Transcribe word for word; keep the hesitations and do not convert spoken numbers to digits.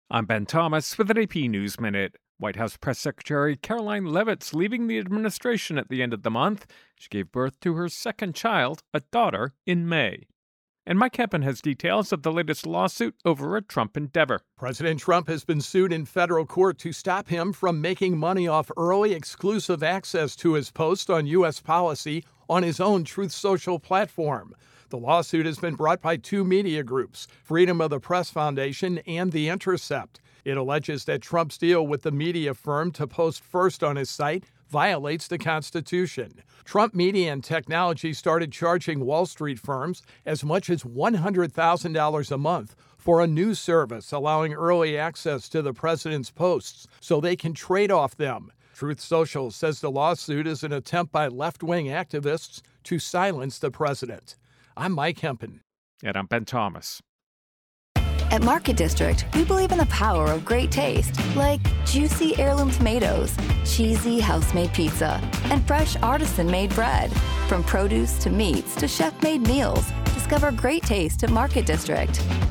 I'm Ben Thomas with an A P News Minute. White House Press Secretary Karoline Leavitt's leaving the administration at the end of the month. She gave birth to her second child, a daughter, in May. And Mike Hempen has details of the latest lawsuit over a Trump endeavor. President Trump has been sued in federal court to stop him from making money off early exclusive access to his post on U S policy on his own Truth Social platform. The lawsuit has been brought by two media groups, Freedom of the Press Foundation and The Intercept. It alleges that Trump's deal with the media firm to post first on his site violates the Constitution. Trump Media and Technology started charging Wall Street firms as much as one hundred thousand dollars a month for a news service allowing early access to the president's posts so they can trade off them. Truth Social says the lawsuit is an attempt by left-wing activists to silence the president. I'm Mike Hempen. And I'm Ben Thomas. At Market District, we believe in the power of great taste, like juicy heirloom tomatoes, cheesy house-made pizza, and fresh artisan-made bread. From produce to meats to chef-made meals, discover great taste at Market District.